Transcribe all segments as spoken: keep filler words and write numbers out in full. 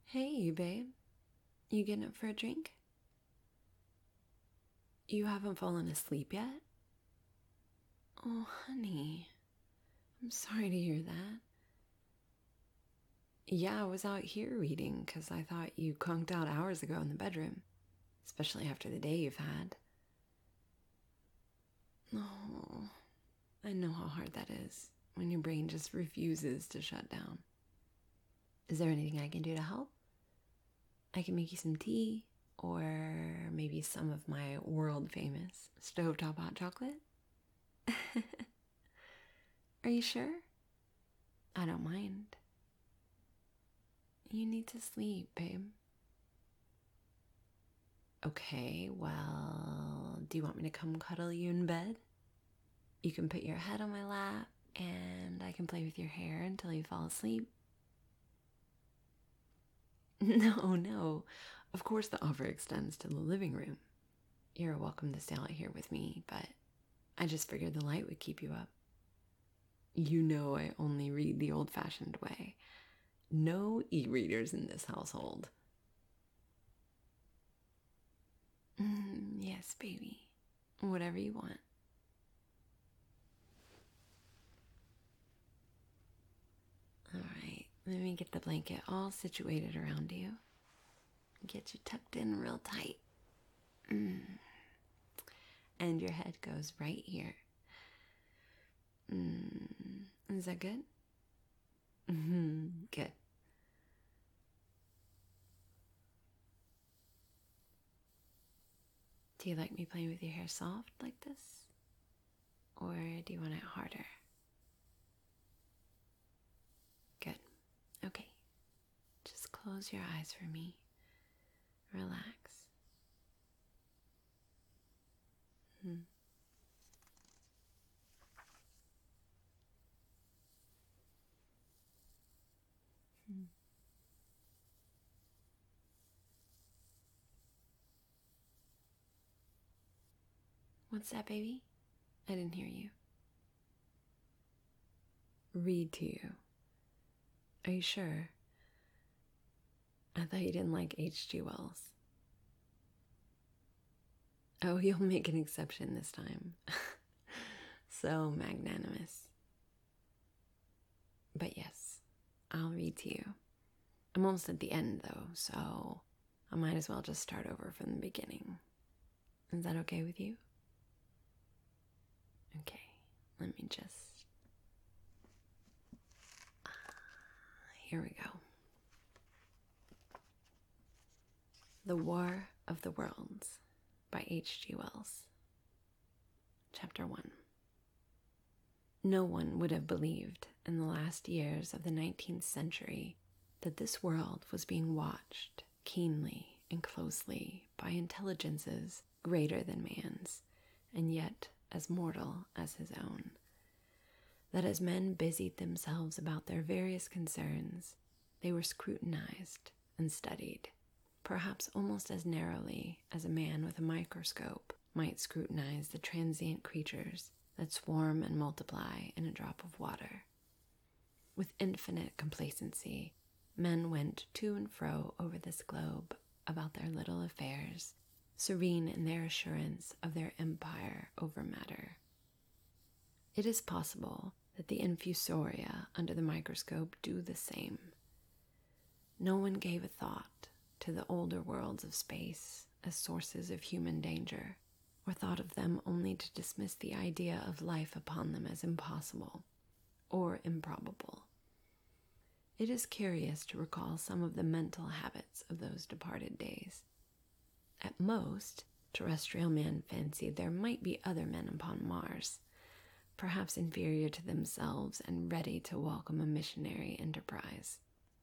Hey, babe. You getting up for a drink? You haven't fallen asleep yet? Oh, honey. I'm sorry to hear that. Yeah, I was out here reading because I thought you conked out hours ago in the bedroom, especially after the day you've had. Oh, I know how hard that is when your brain just refuses to shut down. Is there anything I can do to help? I can make you some tea, or maybe some of my world famous stovetop hot chocolate. Are you sure? I don't mind. You need to sleep, babe. Okay, well, do you want me to come cuddle you in bed? You can put your head on my lap and I can play with your hair until you fall asleep. No, no. Of course the offer extends to the living room. You're welcome to stay out here with me, but I just figured the light would keep you up. You know I only read the old-fashioned way. No e-readers in this household. Mm, yes, baby. Whatever you want. All right, let me get the blanket all situated around you. Get you tucked in real tight. Mm. And your head goes right here. Mm. Is that good? Mm-hmm. Good. Do you like me playing with your hair soft like this? Or do you want it harder? Good. Okay. Just close your eyes for me. Relax. Hmm. Hmm. What's that, baby? I didn't hear you. Read to you. Are you sure? I thought you didn't like H G Wells. Oh, you'll make an exception this time. So magnanimous. But yes, I'll read to you. I'm almost at the end though, so I might as well just start over from the beginning. Is that okay with you? Okay, let me just... Here we go. The War of the Worlds by H G Wells. Chapter one. No one would have believed in the last years of the nineteenth century that this world was being watched keenly and closely by intelligences greater than man's, and yet as mortal as his own. That as men busied themselves about their various concerns, they were scrutinized and studied, perhaps almost as narrowly as a man with a microscope might scrutinize the transient creatures that swarm and multiply in a drop of water. With infinite complacency, men went to and fro over this globe about their little affairs, serene in their assurance of their empire over matter. It is possible that the infusoria under the microscope do the same. No one gave a thought to the older worlds of space as sources of human danger, or thought of them only to dismiss the idea of life upon them as impossible or improbable. It is curious to recall some of the mental habits of those departed days. At most, terrestrial man fancied there might be other men upon Mars, perhaps inferior to themselves and ready to welcome a missionary enterprise.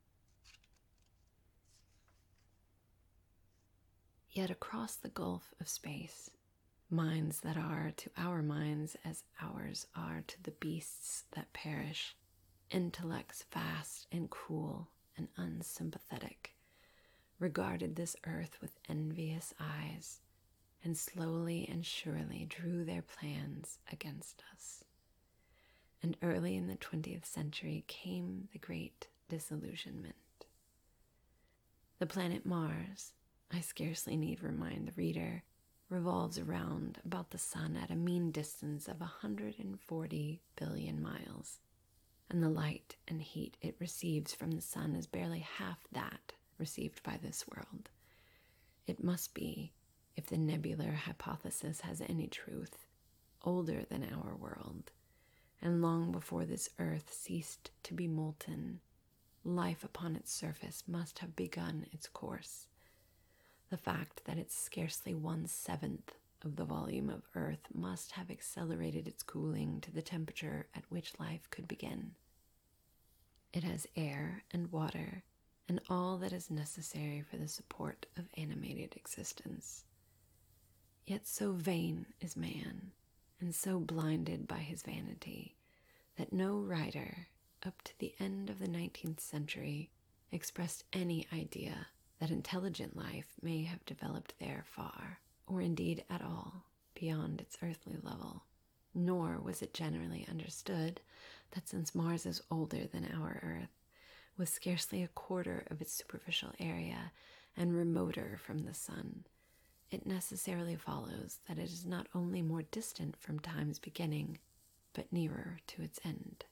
Yet across the gulf of space, minds that are to our minds as ours are to the beasts that perish, intellects vast and cruel and unsympathetic, regarded this earth with envious eyes, and slowly and surely drew their plans against us. And early in the twentieth century came the great disillusionment. The planet Mars, I scarcely need remind the reader, revolves around about the sun at a mean distance of one hundred forty billion miles, and the light and heat it receives from the sun is barely half that received by this world. It must be, if the nebular hypothesis has any truth, older than our world, and long before this earth ceased to be molten, life upon its surface must have begun its course. The fact that it's scarcely one-seventh of the volume of Earth must have accelerated its cooling to the temperature at which life could begin. It has air and water and all that is necessary for the support of animated existence. Yet so vain is man, and so blinded by his vanity, that no writer, up to the end of the nineteenth century, expressed any idea that intelligent life may have developed there far, or indeed at all, beyond its earthly level. Nor was it generally understood that since Mars is older than our Earth, with scarcely a quarter of its superficial area, and remoter from the sun, it necessarily follows that it is not only more distant from time's beginning, but nearer to its end.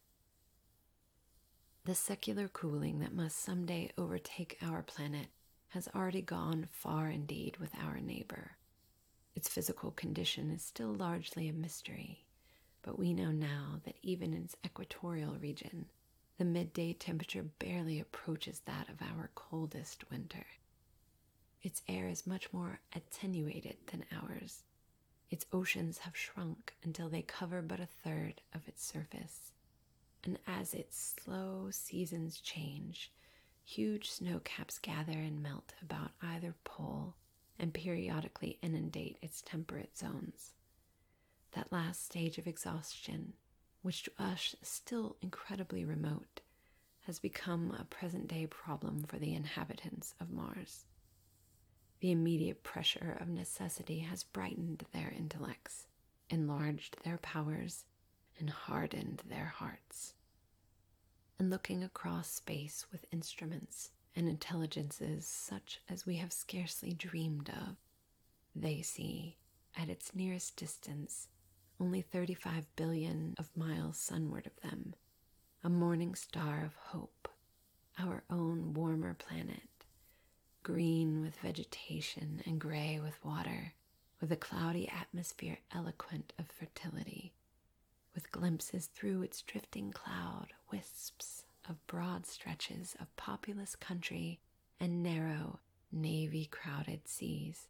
The secular cooling that must someday overtake our planet has already gone far indeed with our neighbor. Its physical condition is still largely a mystery, but we know now that even in its equatorial region, the midday temperature barely approaches that of our coldest winter. Its air is much more attenuated than ours. Its oceans have shrunk until they cover but a third of its surface. And as its slow seasons change, huge snow caps gather and melt about either pole and periodically inundate its temperate zones. That last stage of exhaustion, which to us is still incredibly remote, has become a present-day problem for the inhabitants of Mars. The immediate pressure of necessity has brightened their intellects, enlarged their powers, and hardened their hearts. And looking across space with instruments and intelligences such as we have scarcely dreamed of, they see, at its nearest distance, only thirty-five billion of miles sunward of them, a morning star of hope, our own warmer planet, green with vegetation and gray with water, with a cloudy atmosphere eloquent of fertility, with glimpses through its drifting cloud wisps of broad stretches of populous country and narrow, navy-crowded seas.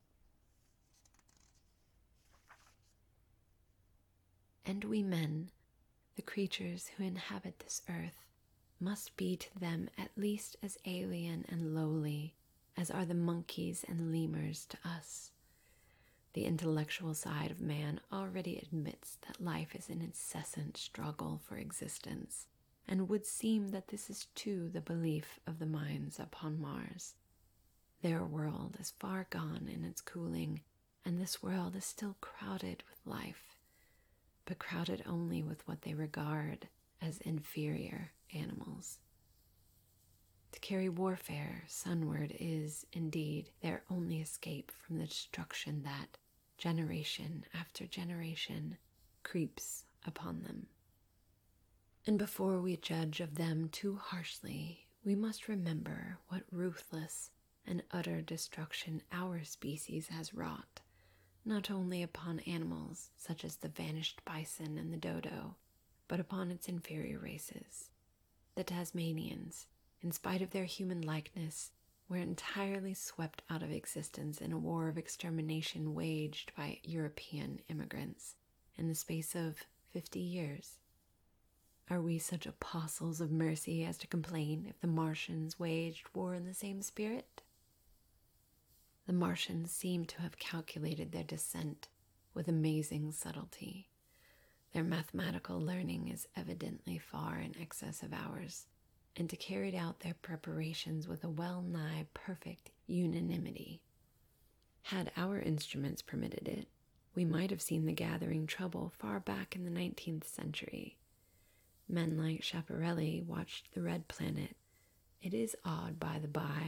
And we men, the creatures who inhabit this earth, must be to them at least as alien and lowly as are the monkeys and lemurs to us. The intellectual side of man already admits that life is an incessant struggle for existence, and would seem that this is too the belief of the minds upon Mars. Their world is far gone in its cooling, and this world is still crowded with life, but crowded only with what they regard as inferior animals. To carry warfare sunward is, indeed, their only escape from the destruction that, generation after generation, creeps upon them. And before we judge of them too harshly, we must remember what ruthless and utter destruction our species has wrought, not only upon animals such as the vanished bison and the dodo, but upon its inferior races. The Tasmanians, in spite of their human likeness, were entirely swept out of existence in a war of extermination waged by European immigrants in the space of fifty years. Are we such apostles of mercy as to complain if the Martians waged war in the same spirit? The Martians seem to have calculated their descent with amazing subtlety. Their mathematical learning is evidently far in excess of ours, and to carry out their preparations with a well-nigh perfect unanimity. Had our instruments permitted it, we might have seen the gathering trouble far back in the nineteenth century. Men like Schiaparelli watched the red planet. It is odd, by the by,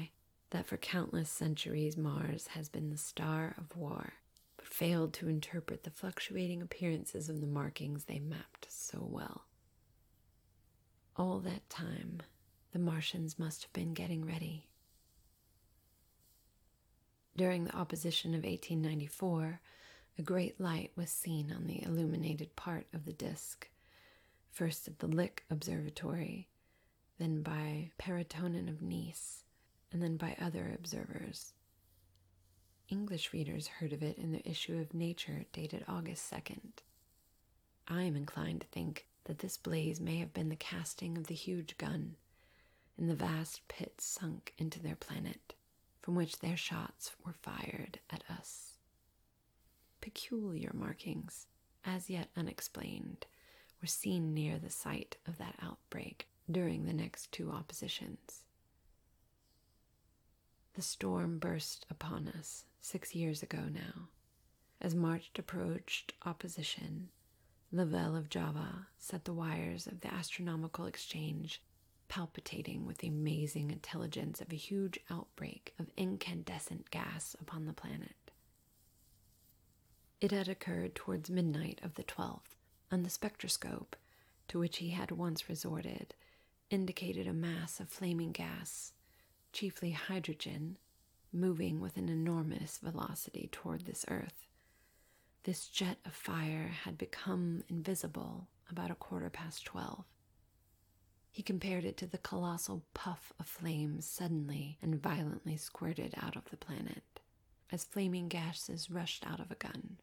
that for countless centuries Mars has been the star of war, but failed to interpret the fluctuating appearances of the markings they mapped so well. All that time, the Martians must have been getting ready. During the opposition of eighteen ninety-four, a great light was seen on the illuminated part of the disk, first at the Lick Observatory, then by Perrotonin of Nice, and then by other observers. English readers heard of it in the issue of Nature dated August second. I am inclined to think that this blaze may have been the casting of the huge gun in the vast pit sunk into their planet, from which their shots were fired at us. Peculiar markings, as yet unexplained, were seen near the site of that outbreak during the next two oppositions. The storm burst upon us six years ago now. As March approached opposition, Lavelle of Java set the wires of the astronomical exchange palpitating with the amazing intelligence of a huge outbreak of incandescent gas upon the planet. It had occurred towards midnight of the twelfth, and the spectroscope, to which he had once resorted, indicated a mass of flaming gas, chiefly hydrogen, moving with an enormous velocity toward this earth. This jet of fire had become invisible about a quarter past twelve. He compared it to the colossal puff of flames suddenly and violently squirted out of the planet, as flaming gases rushed out of a gun.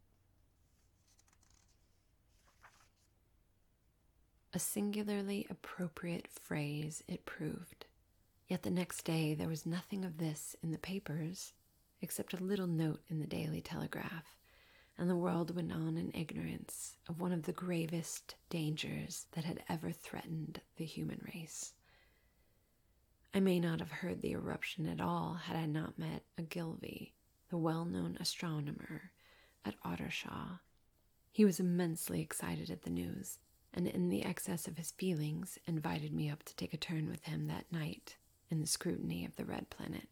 A singularly appropriate phrase it proved, yet the next day there was nothing of this in the papers, except a little note in the Daily Telegraph, and the world went on in ignorance of one of the gravest dangers that had ever threatened the human race. I may not have heard the eruption at all had I not met Ogilvy, the well-known astronomer, at Ottershaw. He was immensely excited at the news, and in the excess of his feelings invited me up to take a turn with him that night in the scrutiny of the red planet.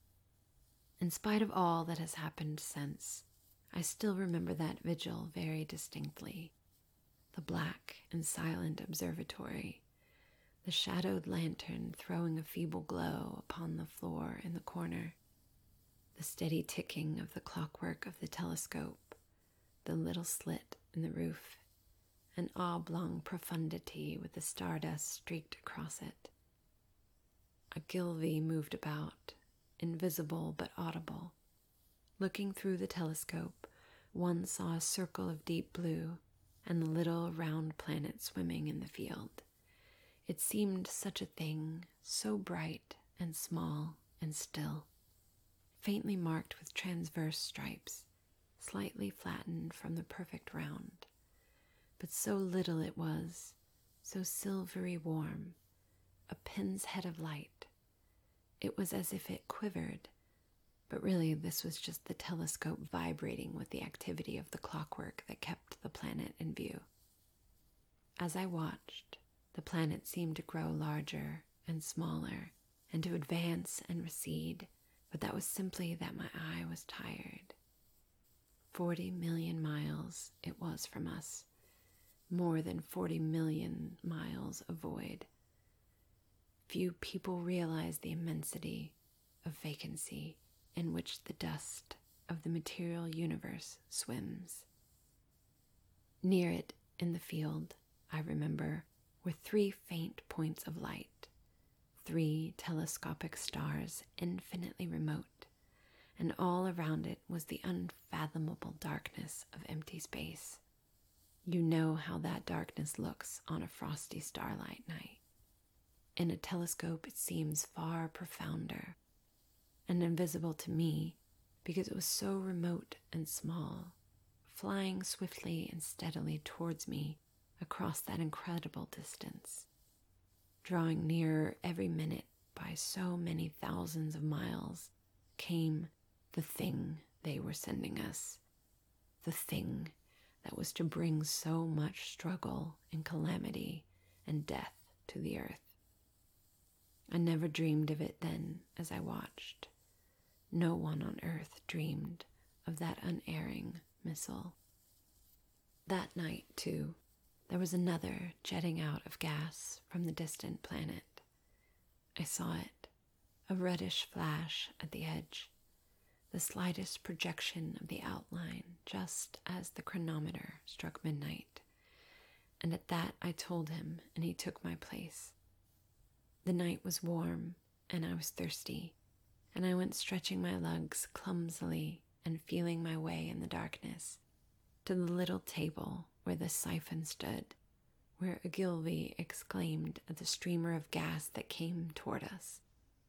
In spite of all that has happened since, I still remember that vigil very distinctly. The black and silent observatory, the shadowed lantern throwing a feeble glow upon the floor in the corner, the steady ticking of the clockwork of the telescope, the little slit in the roof, an oblong profundity with the stardust streaked across it. Ogilvy moved about, invisible but audible. Looking through the telescope, one saw a circle of deep blue and the little round planet swimming in the field. It seemed such a thing, so bright and small and still, faintly marked with transverse stripes, slightly flattened from the perfect round. But so little it was, so silvery warm, a pin's head of light. It was as if it quivered, but really this was just the telescope vibrating with the activity of the clockwork that kept the planet in view. As I watched, the planet seemed to grow larger and smaller, and to advance and recede, but that was simply that my eye was tired. Forty million miles it was from us, more than forty million miles of void. Few people realize the immensity of vacancy in which the dust of the material universe swims. Near it in the field, I remember, were three faint points of light, three telescopic stars infinitely remote, and all around it was the unfathomable darkness of empty space. You know how that darkness looks on a frosty starlight night. In a telescope it seems far profounder and invisible to me because it was so remote and small, flying swiftly and steadily towards me across that incredible distance, drawing nearer every minute by so many thousands of miles, came the thing they were sending us, the thing that was to bring so much struggle and calamity and death to the earth. I never dreamed of it then as I watched. No one on Earth dreamed of that unerring missile. That night, too, there was another jetting out of gas from the distant planet. I saw it, a reddish flash at the edge, the slightest projection of the outline just as the chronometer struck midnight. And at that I told him, and he took my place. The night was warm, and I was thirsty, and I went stretching my legs clumsily and feeling my way in the darkness to the little table where the siphon stood, where Ogilvy exclaimed at the streamer of gas that came toward us.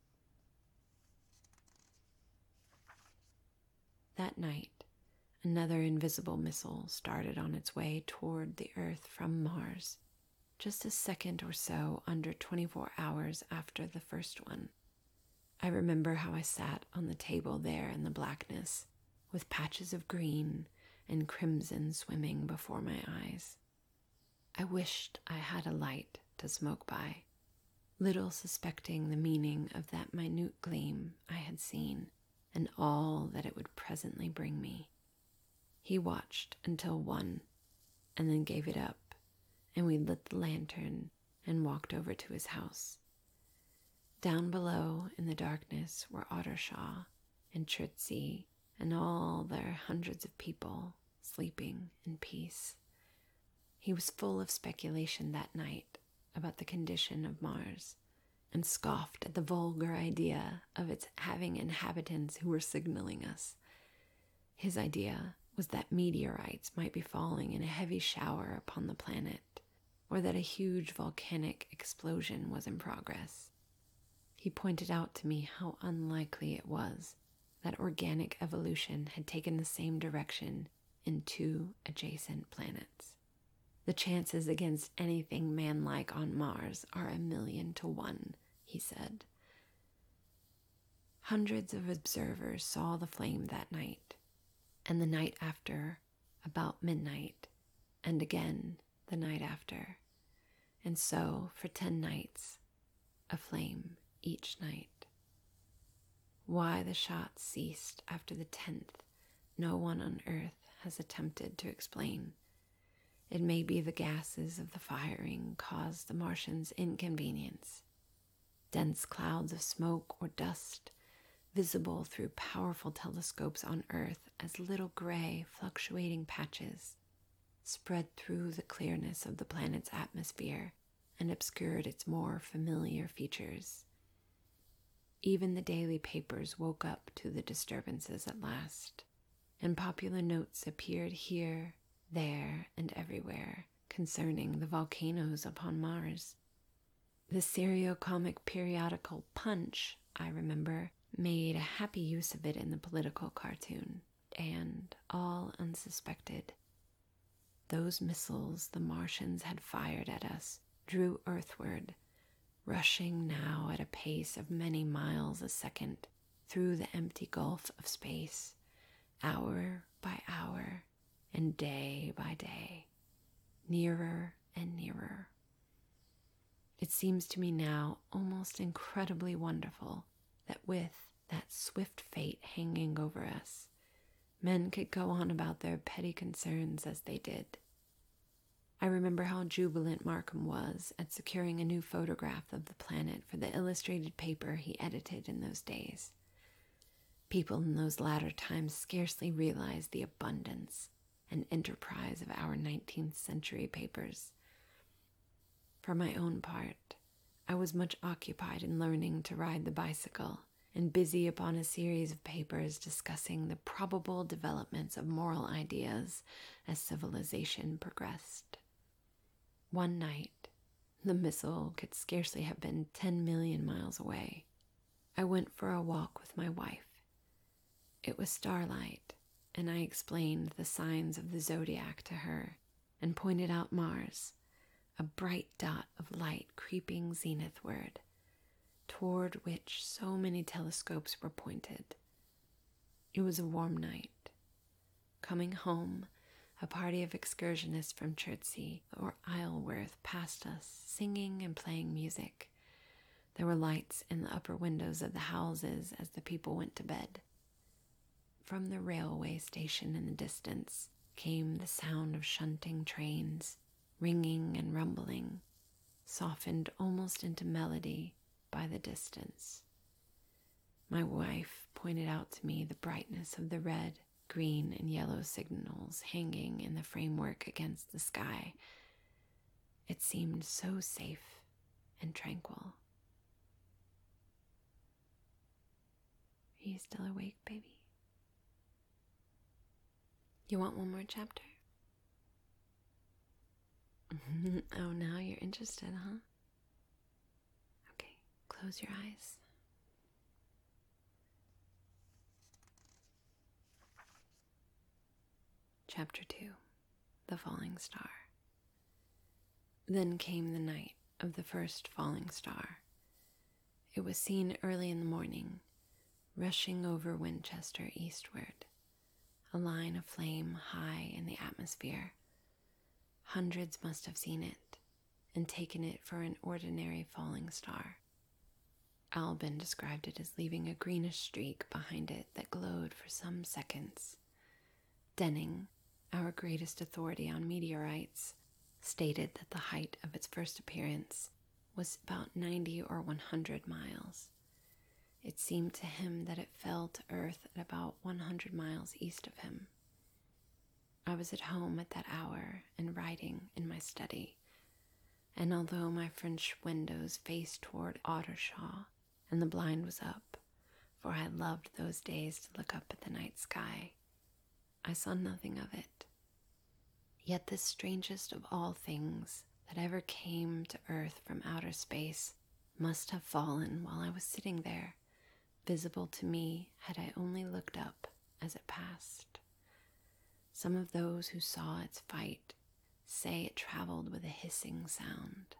That night, another invisible missile started on its way toward the Earth from Mars, just a second or so under twenty-four hours after the first one. I remember how I sat on the table there in the blackness, with patches of green and crimson swimming before my eyes. I wished I had a light to smoke by, little suspecting the meaning of that minute gleam I had seen and all that it would presently bring me. He watched until one, and then gave it up, and we lit the lantern and walked over to his house. Down below in the darkness were Ottershaw and Chertsey and all their hundreds of people sleeping in peace. He was full of speculation that night about the condition of Mars, and scoffed at the vulgar idea of its having inhabitants who were signaling us. His idea was that meteorites might be falling in a heavy shower upon the planet, or that a huge volcanic explosion was in progress. He pointed out to me how unlikely it was that organic evolution had taken the same direction in two adjacent planets. The chances against anything man-like on Mars are a million to one, he said. Hundreds of observers saw the flame that night, and the night after, about midnight, and again the night after, and so for ten nights, a flame each night. Why the shots ceased after the tenth, no one on Earth has attempted to explain. It may be the gases of the firing caused the Martians inconvenience. Dense clouds of smoke or dust, visible through powerful telescopes on Earth as little gray fluctuating patches, spread through the clearness of the planet's atmosphere and obscured its more familiar features. Even the daily papers woke up to the disturbances at last, and popular notes appeared here, there, and everywhere concerning the volcanoes upon Mars. The serio-comic periodical Punch, I remember, made a happy use of it in the political cartoon, and all unsuspected. Those missiles the Martians had fired at us drew earthward, rushing now at a pace of many miles a second through the empty gulf of space, hour by hour and day by day, nearer and nearer. It seems to me now almost incredibly wonderful that with that swift fate hanging over us, men could go on about their petty concerns as they did. I remember how jubilant Markham was at securing a new photograph of the planet for the illustrated paper he edited in those days. People in those latter times scarcely realized the abundance and enterprise of our nineteenth century papers. For my own part, I was much occupied in learning to ride the bicycle and busy upon a series of papers discussing the probable developments of moral ideas as civilization progressed. One night, the missile could scarcely have been ten million miles away. I went for a walk with my wife. It was starlight, and I explained the signs of the zodiac to her and pointed out Mars, a bright dot of light creeping zenithward, toward which so many telescopes were pointed. It was a warm night. Coming home, a party of excursionists from Chertsey or Isleworth passed us, singing and playing music. There were lights in the upper windows of the houses as the people went to bed. From the railway station in the distance came the sound of shunting trains, ringing and rumbling, softened almost into melody by the distance. My wife pointed out to me the brightness of the red, green, and yellow signals hanging in the framework against the sky. It seemed so safe and tranquil. Are you still awake, baby? You want one more chapter? Oh, now you're interested, huh? Okay, close your eyes. Chapter two, The Falling Star. Then came the night of the first falling star. It was seen early in the morning, rushing over Winchester eastward, a line of flame high in the atmosphere. Hundreds must have seen it and taken it for an ordinary falling star. Albin described it as leaving a greenish streak behind it that glowed for some seconds. Denning, our greatest authority on meteorites, stated that the height of its first appearance was about ninety or one hundred miles. It seemed to him that it fell to Earth at about one hundred miles east of him. I was at home at that hour and writing in my study, and although my French windows faced toward Ottershaw and the blind was up, for I loved those days to look up at the night sky, I saw nothing of it. Yet this strangest of all things that ever came to Earth from outer space must have fallen while I was sitting there, visible to me had I only looked up as it passed. Some of those who saw its fight say it traveled with a hissing sound.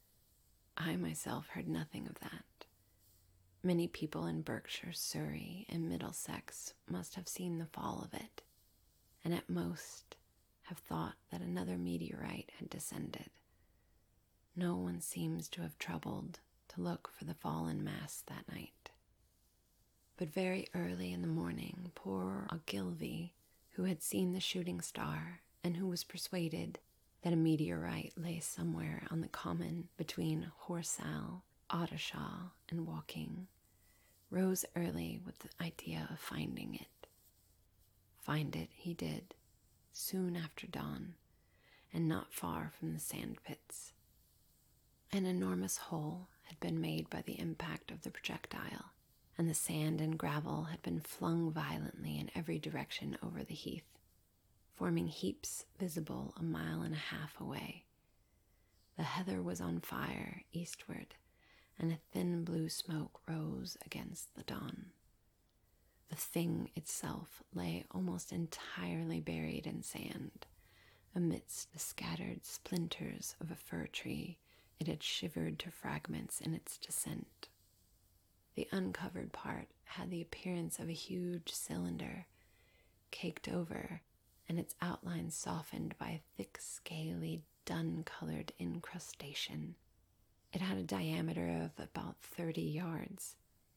I myself heard nothing of that. Many people in Berkshire, Surrey, and Middlesex must have seen the fall of it, and at most have thought that another meteorite had descended. No one seems to have troubled to look for the fallen mass that night. But very early in the morning, poor Ogilvy, who had seen the shooting star and who was persuaded that a meteorite lay somewhere on the common between Horsell, Ottershaw, and Woking, rose early with the idea of finding it. Find it he did, soon after dawn, and not far from the sand pits. An enormous hole had been made by the impact of the projectile, and the sand and gravel had been flung violently in every direction over the heath, forming heaps visible a mile and a half away. The heather was on fire eastward, and a thin blue smoke rose against the dawn. The thing itself lay almost entirely buried in sand. Amidst the scattered splinters of a fir tree, it had shivered to fragments in its descent. The uncovered part had the appearance of a huge cylinder, caked over, and its outline softened by a thick, scaly, dun-colored incrustation. It had a diameter of about thirty yards.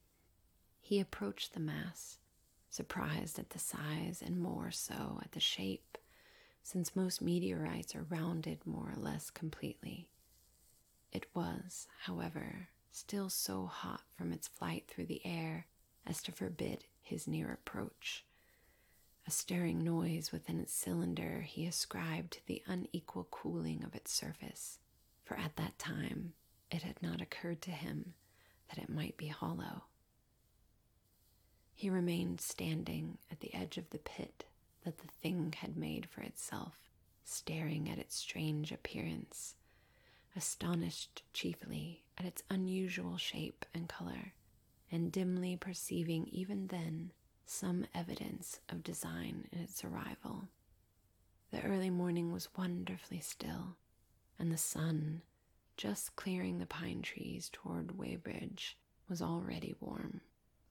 He approached the mass, surprised at the size and more so at the shape, since most meteorites are rounded more or less completely. It was, however, still so hot from its flight through the air as to forbid his near approach. A stirring noise within its cylinder he ascribed to the unequal cooling of its surface, for at that time it had not occurred to him that it might be hollow. He remained standing at the edge of the pit that the thing had made for itself, staring at its strange appearance, astonished chiefly at its unusual shape and color, and dimly perceiving even then some evidence of design in its arrival. The early morning was wonderfully still, and the sun, just clearing the pine trees toward Weybridge, was already warm.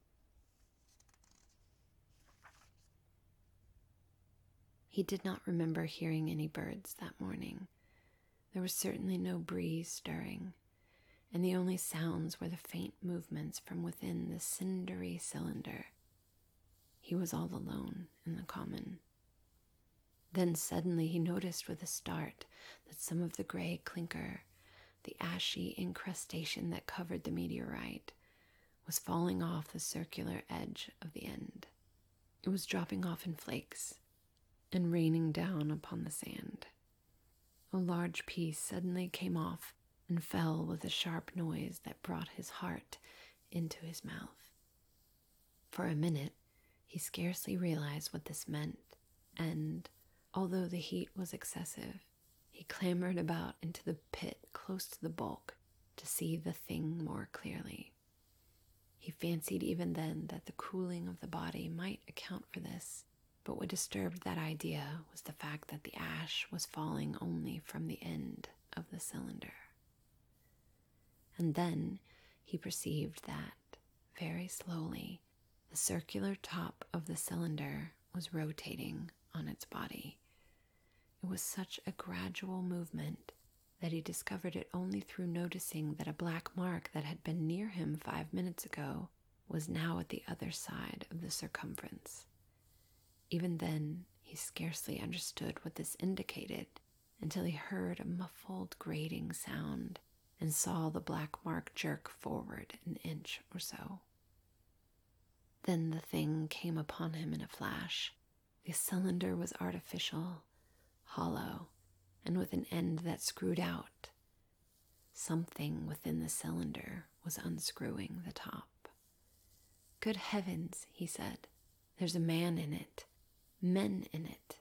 He did not remember hearing any birds that morning. There was certainly no breeze stirring, and the only sounds were the faint movements from within the cindery cylinder. He was all alone in the common. Then suddenly he noticed with a start that some of the gray clinker, the ashy incrustation that covered the meteorite, was falling off the circular edge of the end. It was dropping off in flakes and raining down upon the sand. A large piece suddenly came off and fell with a sharp noise that brought his heart into his mouth. For a minute, he scarcely realized what this meant, and, although the heat was excessive, he clambered about into the pit close to the bulk to see the thing more clearly. He fancied even then that the cooling of the body might account for this, but what disturbed that idea was the fact that the ash was falling only from the end of the cylinder. And then he perceived that, very slowly, the circular top of the cylinder was rotating on its body. It was such a gradual movement that he discovered it only through noticing that a black mark that had been near him five minutes ago was now at the other side of the circumference. Even then, he scarcely understood what this indicated until he heard a muffled grating sound and saw the black mark jerk forward an inch or so. Then the thing came upon him in a flash. The cylinder was artificial, hollow, and with an end that screwed out. Something within the cylinder was unscrewing the top. "Good heavens," he said, "there's a man in it, men in it,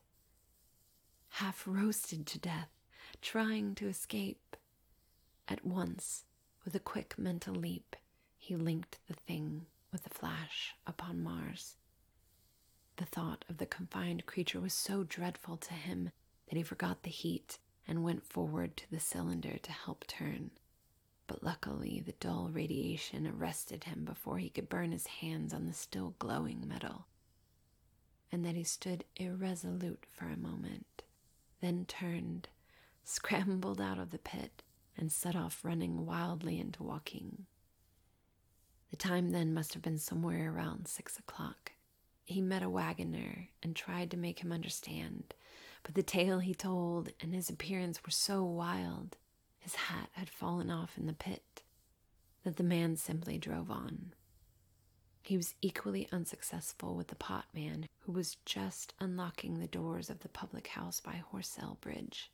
half roasted to death, trying to escape." At once, with a quick mental leap, he linked the thing with the flash upon Mars. The thought of the confined creature was so dreadful to him that he forgot the heat and went forward to the cylinder to help turn. But luckily the dull radiation arrested him before he could burn his hands on the still glowing metal, and that he stood irresolute for a moment, then turned, scrambled out of the pit, and set off running wildly into Woking. The time then must have been somewhere around six o'clock. He met a wagoner and tried to make him understand, but the tale he told and his appearance were so wild, his hat had fallen off in the pit, that the man simply drove on. He was equally unsuccessful with the potman, who was just unlocking the doors of the public house by Horsell Bridge.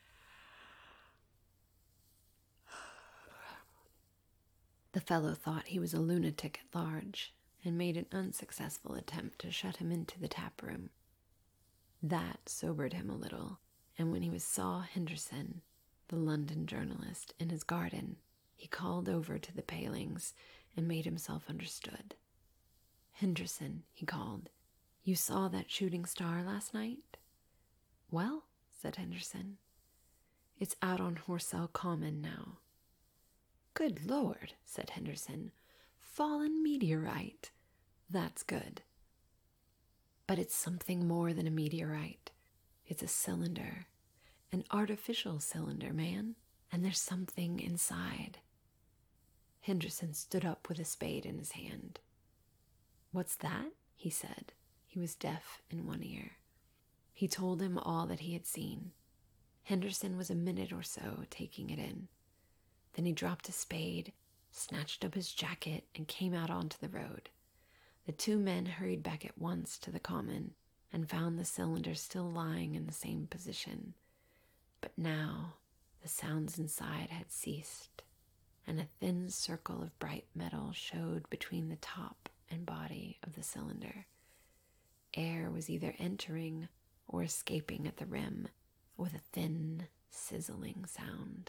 The fellow thought he was a lunatic at large, and made an unsuccessful attempt to shut him into the tap room. That sobered him a little, and when he saw Henderson, the London journalist, in his garden, he called over to the palings and made himself understood. "Henderson," he called, "you saw that shooting star last night?" "Well," said Henderson, "it's out on Horsell Common now." "Good Lord," said Henderson, "fallen meteorite. That's good. But it's something more than a meteorite. It's a cylinder, an artificial cylinder, man, and there's something inside." Henderson stood up with a spade in his hand. "What's that?" he said. He was deaf in one ear. He told him all that he had seen. Henderson was a minute or so taking it in. Then he dropped his spade, snatched up his jacket, and came out onto the road. The two men hurried back at once to the common and found the cylinder still lying in the same position. But now the sounds inside had ceased, and a thin circle of bright metal showed between the top and body of the cylinder. Air was either entering or escaping at the rim with a thin, sizzling sound.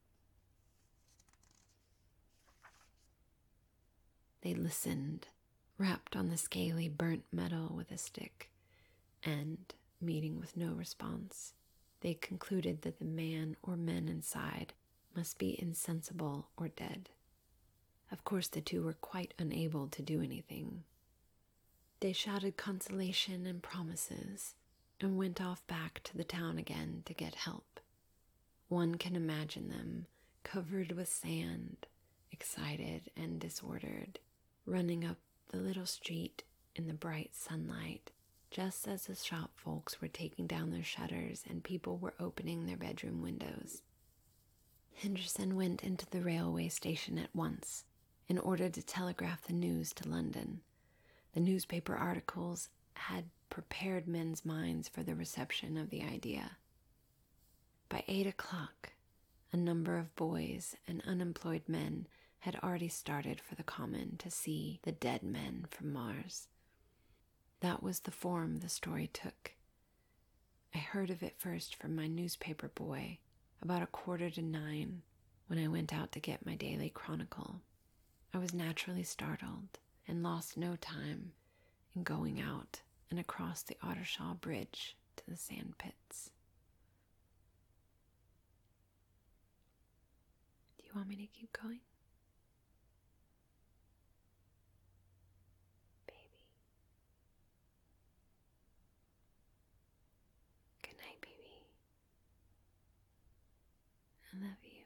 They listened, rapped on the scaly, burnt metal with a stick, and, meeting with no response, they concluded that the man or men inside must be insensible or dead. Of course, the two were quite unable to do anything. They shouted consolation and promises, and went off back to the town again to get help. One can imagine them, covered with sand, excited and disordered, running up the little street in the bright sunlight, just as the shop folks were taking down their shutters and people were opening their bedroom windows. Henderson went into the railway station at once in order to telegraph the news to London. The newspaper articles had prepared men's minds for the reception of the idea. By eight o'clock, a number of boys and unemployed men had already started for the common to see the dead men from Mars. That was the form the story took. I heard of it first from my newspaper boy about a quarter to nine when I went out to get my daily chronicle. I was naturally startled and lost no time in going out and across the Ottershaw Bridge to the sand pits. Do you want me to keep going? Baby. Good night, baby. I love you.